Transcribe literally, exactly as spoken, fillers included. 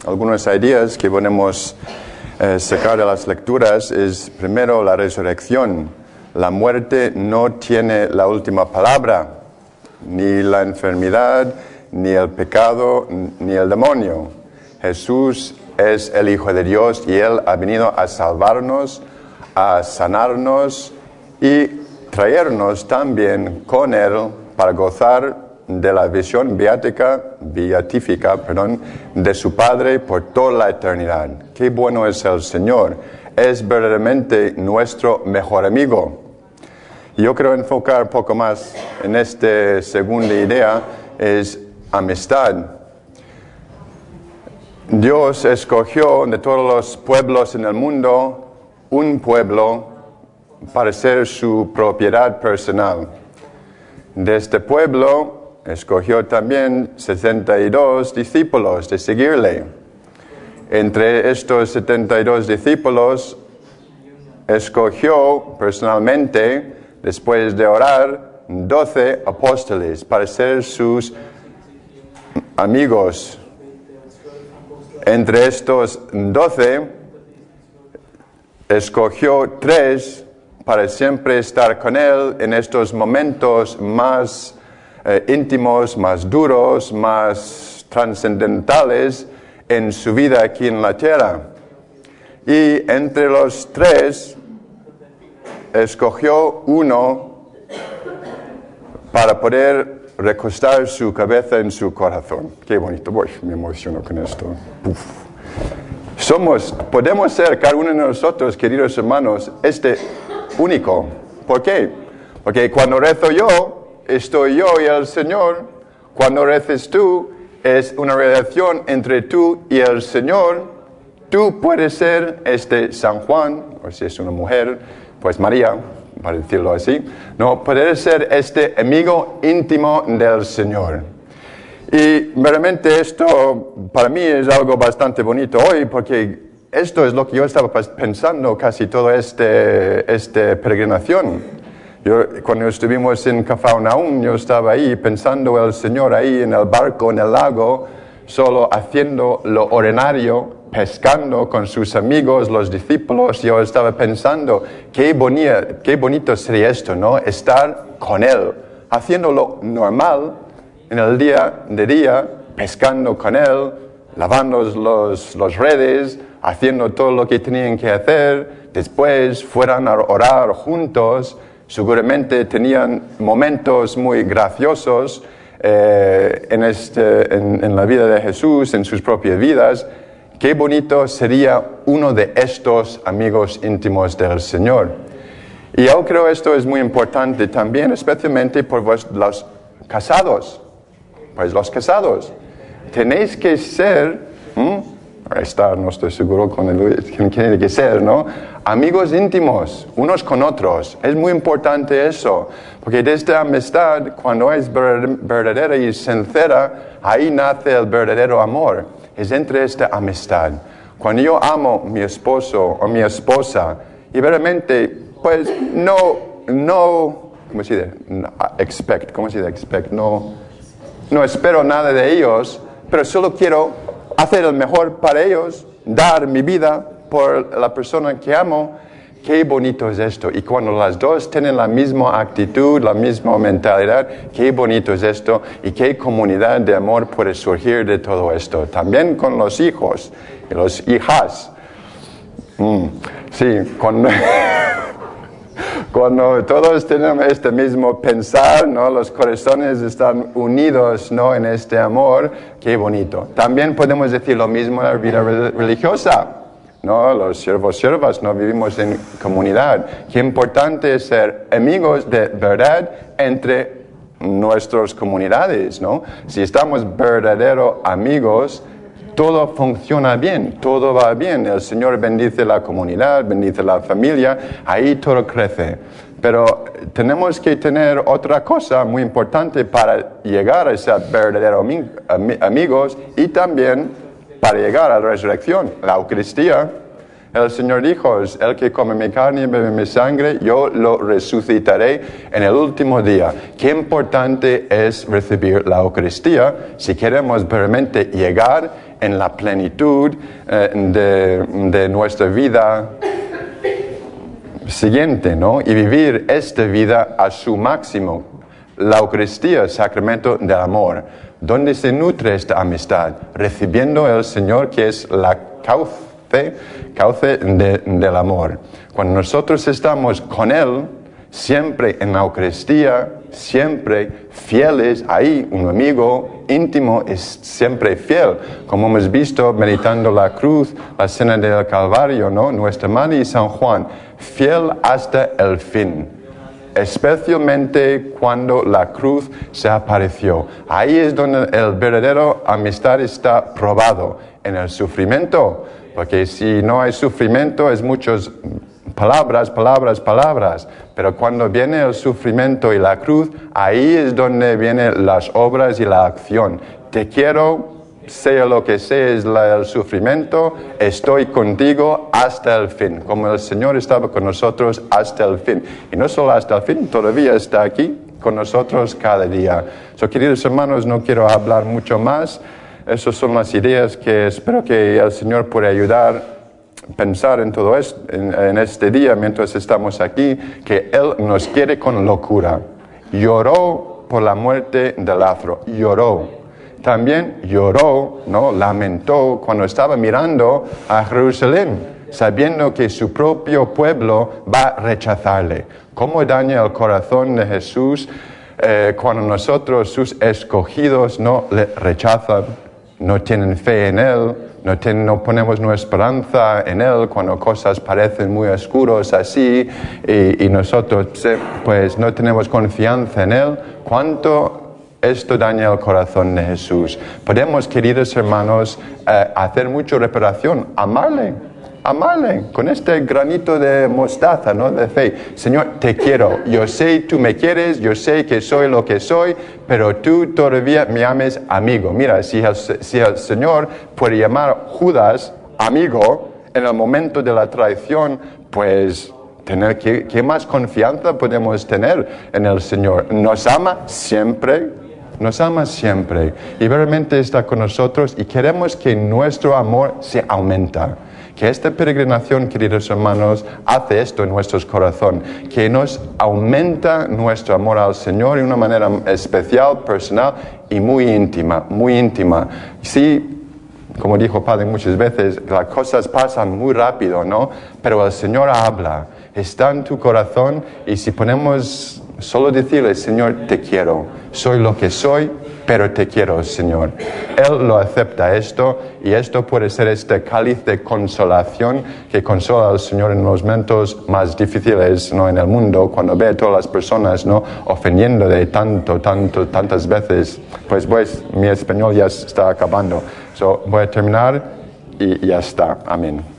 algunas ideas que podemos eh, sacar de las lecturas es, primero, la resurrección. La muerte no tiene la última palabra, ni la enfermedad, ni el pecado, ni el demonio. Jesús es el Hijo de Dios y Él ha venido a salvarnos, a sanarnos y traernos también con Él para gozar de la visión beática, beatífica, perdón, de su Padre por toda la eternidad. Qué bueno es el Señor. Es verdaderamente nuestro mejor amigo. Yo quiero enfocar un poco más en esta segunda idea, es amistad. Dios escogió de todos los pueblos en el mundo un pueblo para ser su propiedad personal. De este pueblo escogió también setenta y dos discípulos de seguirle. Entre estos setenta y dos discípulos, escogió personalmente, después de orar, doce apóstoles para ser sus amigos. Entre estos doce, escogió tres para siempre estar con Él en estos momentos más Eh, íntimos, más duros, más trascendentales en su vida aquí en la tierra. Y entre los tres, escogió uno para poder recostar su cabeza en su corazón. Qué bonito, uy, me emociono con esto. Uf. Somos, podemos ser, cada uno de nosotros, queridos hermanos, este único. ¿Por qué? Porque cuando rezo yo, estoy yo y el Señor. Cuando reces tú, es una relación entre tú y el Señor. Tú puedes ser este San Juan, o si es una mujer, pues María, para decirlo así. No, puedes ser este amigo íntimo del Señor. Y realmente esto para mí es algo bastante bonito hoy, porque esto es lo que yo estaba pensando casi toda este, esta peregrinación. Yo, cuando estuvimos en Cafarnaúm, yo estaba ahí pensando el Señor ahí en el barco, en el lago, solo haciendo lo ordinario, pescando con sus amigos, los discípulos. Yo estaba pensando, qué, bonita, qué bonito sería esto, ¿no? Estar con Él, haciendo lo normal en el día de día, pescando con Él, lavando los, los redes, haciendo todo lo que tenían que hacer. Después fueran a orar juntos. Seguramente tenían momentos muy graciosos eh, en, este, en, en la vida de Jesús, en sus propias vidas. Qué bonito sería uno de estos amigos íntimos del Señor. Y yo creo esto es muy importante también, especialmente por vos, los casados. Pues los casados. Tenéis que ser, ¿hmm? Ahí está, no estoy seguro con el quién tiene que ser, ¿no? Amigos íntimos, unos con otros. Es muy importante eso, porque de esta amistad, cuando es verdadera y sincera, ahí nace el verdadero amor. Es entre esta amistad. Cuando yo amo a mi esposo o mi esposa, y verdaderamente, pues no, no, ¿cómo se dice? No, expect, ¿cómo se dice? Expect, no, no espero nada de ellos, pero solo quiero hacer el mejor para ellos, dar mi vida por la persona que amo. Qué bonito es esto. Y cuando las dos tienen la misma actitud, la misma mentalidad, qué bonito es esto y qué comunidad de amor puede surgir de todo esto. También con los hijos y las hijas. Mm, sí, cuando, cuando todos tenemos este mismo pensar, ¿no? Los corazones están unidos, ¿no? En este amor, qué bonito. También podemos decir lo mismo en la vida religiosa, ¿no? Los siervos, siervas, no vivimos en comunidad. Qué importante es ser amigos de verdad entre nuestras comunidades, ¿no? Si estamos verdaderos amigos, todo funciona bien, todo va bien. El Señor bendice la comunidad, bendice la familia, ahí todo crece. Pero tenemos que tener otra cosa muy importante para llegar a ser verdaderos amigos y también para llegar a la resurrección, la Eucaristía. El Señor dijo, el que come mi carne y bebe mi sangre, yo lo resucitaré en el último día. Qué importante es recibir la Eucaristía si queremos realmente llegar en la plenitud eh, de, de nuestra vida siguiente, ¿no? Y vivir esta vida a su máximo. La Eucaristía, sacramento del amor. ¿Dónde se nutre esta amistad? Recibiendo el Señor, que es la cauce, cauce de, del amor. Cuando nosotros estamos con Él, siempre en la Eucaristía, siempre fieles ahí, un amigo íntimo es siempre fiel, como hemos visto meditando la cruz, la cena del Calvario, ¿no? Nuestra Madre y San Juan, fiel hasta el fin, especialmente cuando la cruz se apareció. Ahí es donde el verdadero amistad está probado, en el sufrimiento, porque si no hay sufrimiento es muchos palabras, palabras, palabras, pero cuando viene el sufrimiento y la cruz, ahí es donde vienen las obras y la acción. Te quiero, sea lo que sea es la, el sufrimiento, estoy contigo hasta el fin, como el Señor estaba con nosotros hasta el fin. Y no solo hasta el fin, todavía está aquí con nosotros cada día. So, queridos hermanos, no quiero hablar mucho más. Esas son las ideas que espero que el Señor pueda ayudar pensar en todo esto, en, en este día mientras estamos aquí, que Él nos quiere con locura. Lloró por la muerte de Lázaro, lloró. También lloró, ¿no? Lamentó cuando estaba mirando a Jerusalén, sabiendo que su propio pueblo va a rechazarle. ¿Cómo daña el corazón de Jesús eh, cuando nosotros, sus escogidos, no le rechazan, no tienen fe en Él? No, ten, no ponemos nuestra esperanza en Él cuando cosas parecen muy oscuras así y, y nosotros pues no tenemos confianza en Él. ¿Cuánto esto daña el corazón de Jesús? Podemos, queridos hermanos, eh, hacer mucha reparación, amarle, amarle con este granito de mostaza, ¿no? De fe. Señor, te quiero, yo sé tú me quieres, yo sé que soy lo que soy, pero tú todavía me ames amigo. Mira, si el, si el Señor puede llamar a Judas amigo en el momento de la traición, pues tener, ¿qué, qué más confianza podemos tener en el Señor? Nos ama siempre, nos ama siempre y realmente está con nosotros y queremos que nuestro amor se aumenta. Que esta peregrinación, queridos hermanos, hace esto en nuestros corazones, que nos aumenta nuestro amor al Señor de una manera especial, personal y muy íntima, muy íntima. Sí, como dijo Padre muchas veces, las cosas pasan muy rápido, ¿no? Pero el Señor habla, está en tu corazón y si ponemos solo decirle, Señor, te quiero, soy lo que soy, pero te quiero, Señor. Él lo acepta esto y esto puede ser este cáliz de consolación que consola al Señor en los momentos más difíciles, ¿no? En el mundo, cuando ve a todas las personas, ¿no? Ofendiendo de tanto, tanto, tantas veces. Pues, pues, mi español ya está acabando. So, voy a terminar y ya está. Amén.